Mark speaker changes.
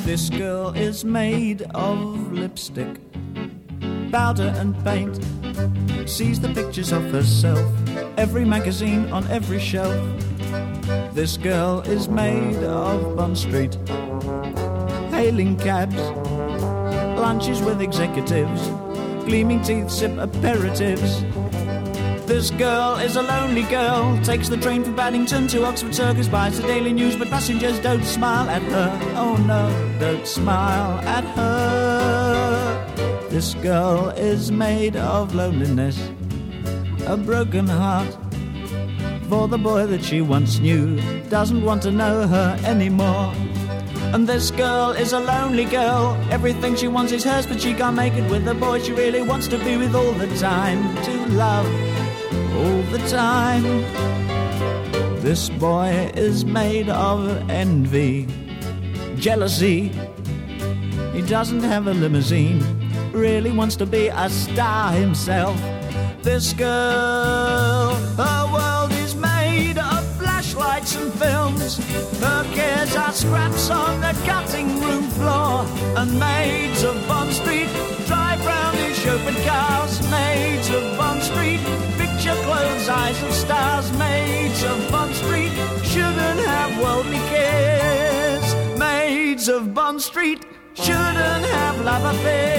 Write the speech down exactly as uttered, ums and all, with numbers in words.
Speaker 1: This girl is made of lipstick, powder and paint. Sees the pictures of herself, every magazine on every shelf. This girl is made of Bond Street, hailing cabs, lunches with executives, gleaming teeth, sip aperitifs. This girl is a lonely girl, takes the train from Paddington to Oxford Circus, buys the Daily News, but passengers don't smile at her. Oh no, don't smile at her. This girl is made of loneliness, a broken heart for the boy that she once knew, doesn't want to know her anymore. And this girl is a lonely girl, everything she wants is hers, but she can't make it with the boy she really wants to be with all the time, to love all the time. This boy is made of envy, jealousy. He doesn't have a limousine, really wants to be a star himself. This girl, her world is made of flashlights and films. Her cares are scraps on the cutting room floor. And maids of Bond Street drive round in chauffeured cars. Maids of Bond Street picture clothes, eyes of stars. Maids of Bond Street shouldn't have worldly cares. Maids of Bond Street shouldn't have love affairs.